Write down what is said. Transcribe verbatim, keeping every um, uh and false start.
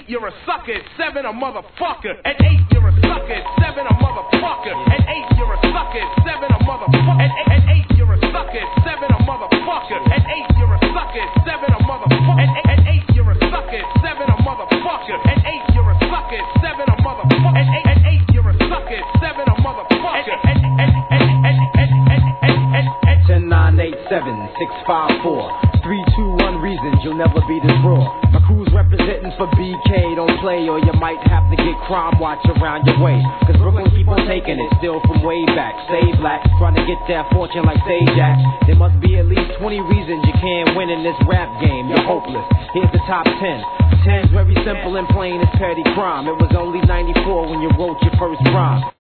you're a sucker. At seven, a motherfucker. At eight, you're a sucker. At seven, a motherfucker. At eight, you're a sucker. At seven, a motherfucker. At, at, at eight, you're a sucker. At seven, a motherfucker. At eight, you're a sucker. At seven, a motherfucker. At, at, at eight, you're a sucker. At seven, a motherfucker. At eight, you're a sucker. At seven, a motherfucker. At, at, at eight, you're a sucker. At seven, a motherfucker. At, at, at, at, at, at, at, at, at, at. ten nine eight seven six five four three two one reasons you'll never be this raw. My crew's representing for B K. Don't play or you might have to get crime watch around your way. Cause Brooklyn keep on taking it, still from way back. Stay black, trying to get that fortune like Sajak. There must be at least twenty reasons you can't win in this rap game. You're hopeless. Here's the top ten. Ten's very simple and plain as petty crime. It was only ninety-four when you wrote your first rhyme.